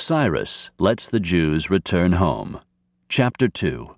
Cyrus lets the Jews return home. Chapter 2.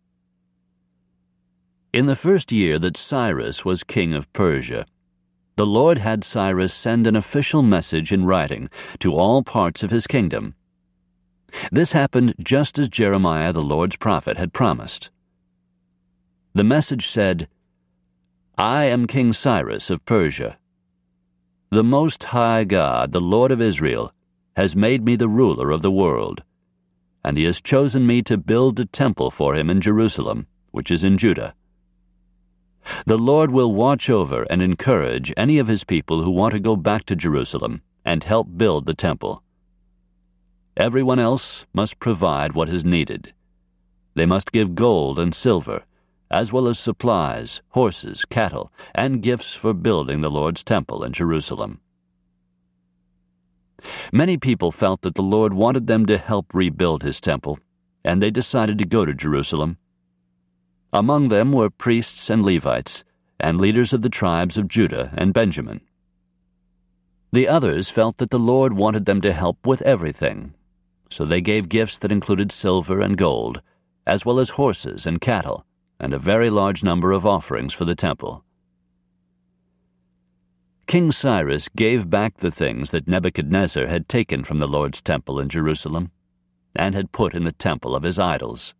In the first year that Cyrus was king of Persia, the Lord had Cyrus send an official message in writing to all parts of his kingdom. This happened just as Jeremiah the Lord's prophet had promised. The message said, "I am King Cyrus of Persia. The Most High God, the Lord of Israel, has made me the ruler of the world, and he has chosen me to build a temple for him in Jerusalem, which is in Judah. The Lord will watch over and encourage any of his people who want to go back to Jerusalem and help build the temple. Everyone else must provide what is needed. They must give gold and silver, as well as supplies, horses, cattle, and gifts for building the Lord's temple in Jerusalem." Many people felt that the Lord wanted them to help rebuild his temple, and they decided to go to Jerusalem. Among them were priests and Levites, and leaders of the tribes of Judah and Benjamin. The others felt that the Lord wanted them to help with everything, so they gave gifts that included silver and gold, as well as horses and cattle, and a very large number of offerings for the temple. King Cyrus gave back the things that Nebuchadnezzar had taken from the Lord's temple in Jerusalem and had put in the temple of his idols.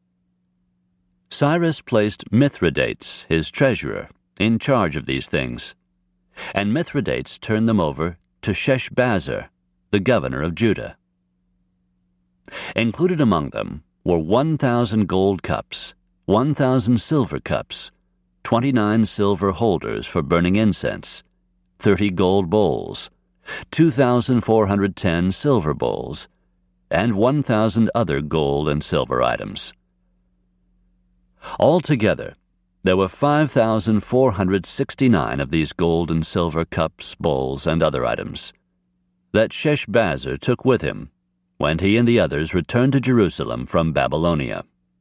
Cyrus placed Mithridates, his treasurer, in charge of these things, and Mithridates turned them over to Sheshbazzar, the governor of Judah. Included among them were 1,000 gold cups, 1,000 silver cups, 29 silver holders for burning incense, 30 gold bowls, 2,410 silver bowls, and 1,000 other gold and silver items. Altogether, there were 5,469 of these gold and silver cups, bowls, and other items that Sheshbazzar took with him when he and the others returned to Jerusalem from Babylonia.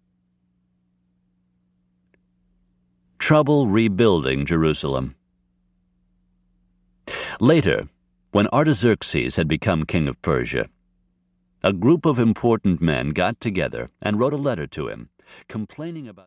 Trouble rebuilding Jerusalem. Later, when Artaxerxes had become king of Persia, a group of important men got together and wrote a letter to him, complaining about